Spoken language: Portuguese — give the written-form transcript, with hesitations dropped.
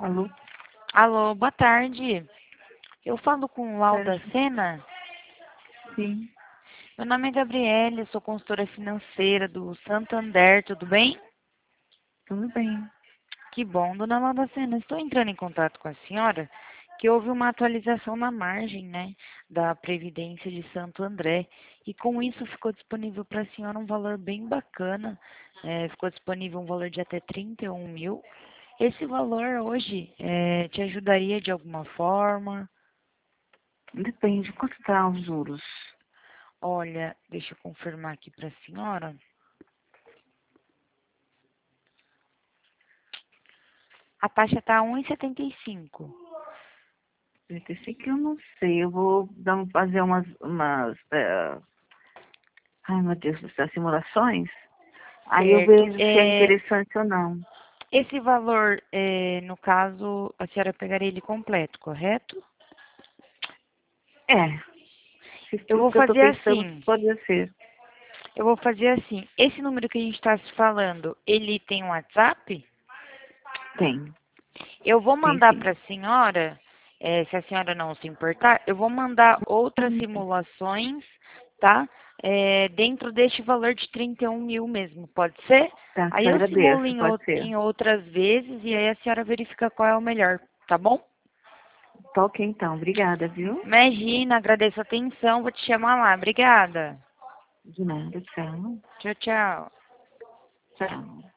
Alô? Alô, boa tarde. Eu falo com Lauda Sérgio? Sena. Sim, Meu nome é Gabriele, sou consultora financeira do Santander, tudo bem? tudo bem. Que bom, dona Lauda Sena. Estou entrando em contato com a senhora que houve uma atualização na margem, né, da Previdência de Santo André. E com isso ficou disponível para a senhora um valor bem bacana. Ficou disponível um valor de até 31 mil. Esse valor hoje te ajudaria de alguma forma? Depende, quanto tá os juros? Olha, deixa eu confirmar aqui para a senhora. A taxa está 1,75. Esse que eu não sei, eu vou fazer ai meu Deus do céu, simulações. Aí eu Certo. vejo se é interessante ou não. Esse valor, no caso, a senhora pegaria ele completo, correto? É, se Eu tudo vou que eu tô fazer pensando assim. pode ser. Eu vou fazer assim. Esse número que a gente está se falando, ele tem um WhatsApp? Tem, Eu vou tem mandar sim. para a senhora, se a senhora não se importar, eu vou mandar outras simulações, tá? Dentro deste valor de 31 mil mesmo, pode ser? Tá, Aí te eu simulo agradeço, pode ser. em outras vezes e aí a senhora verifica qual é o melhor, tá bom? Tá ok então, obrigada, viu? Imagina, agradeço a atenção, vou te chamar lá. Obrigada. De nada, tchau. Tchau, tchau. Tchau.